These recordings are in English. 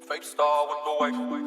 Fake star with the wife.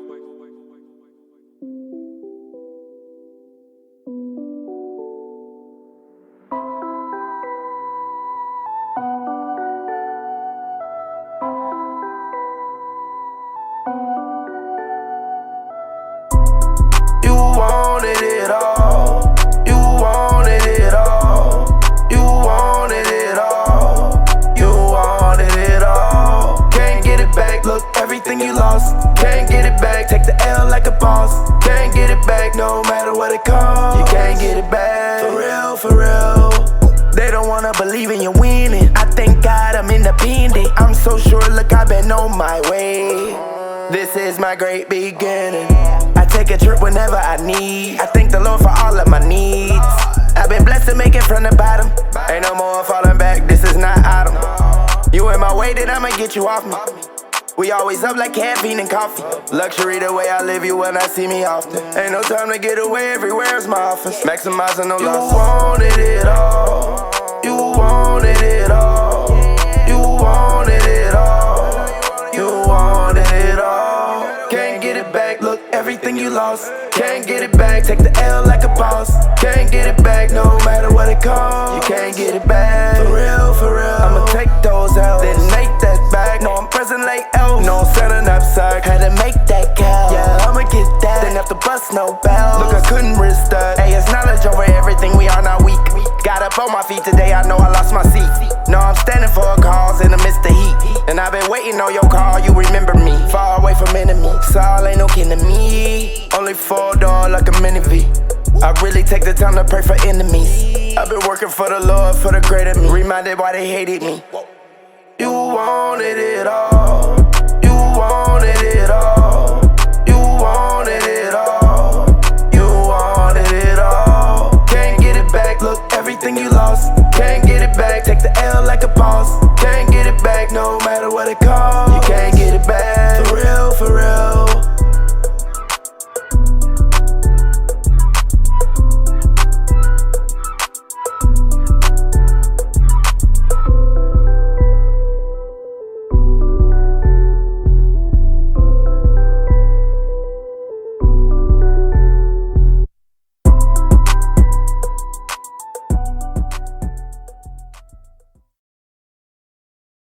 You wanted it all. You wanted it all. You wanted it all. You wanted it all. Can't get it back, look, everything you lost. Can't get it back, take the L like a boss. Can't get it back, no matter what it costs. You can't get it back, for real, for real. They don't wanna believe in you winning. I thank God I'm independent. I'm so sure, look, I've been on my way. This is my great beginning. I take a trip whenever I need. I thank the Lord for all of my needs. I've been blessed to make it from the bottom. Ain't no more falling back, this is not autumn. You in my way, then I'ma get you off me. We always up like caffeine and coffee. Luxury the way I live, you will not see me often. Ain't no time to get away, everywhere's my office. Maximizing no loss. You wanted it all. You wanted it all. You wanted it all. You wanted it all. Can't get it back, look, everything you lost. Can't get it back, take the L like a boss. Can't get it back, no matter what it costs. You can't get it back, for real, for real. I'ma take those L's, then make that back. No, I'm present like L, no sending knapsack. Had to make that count, yeah, I'ma get that. Didn't have to bust no bells, look, I couldn't risk that. Hey, it's knowledge over everything, we are not weak. Got up on my feet today, I know I lost my seat. No, I'm standing for a cause in the midst of heat. And I've been waiting on your call, you remember me. Far away from enemies, Saul ain't no kin to me. Only 4-door like a mini V. I really take the time to pray for enemies. I've been working for the Lord, for the greater me. Reminded why they hated me. You wanted it all. You wanted it all. You wanted it all. You wanted it all. Can't get it back, look, everything you lost. Can't get it back, take the L like a boss. Can't get it back, no matter what it costs. You can't get it back, for real, for real.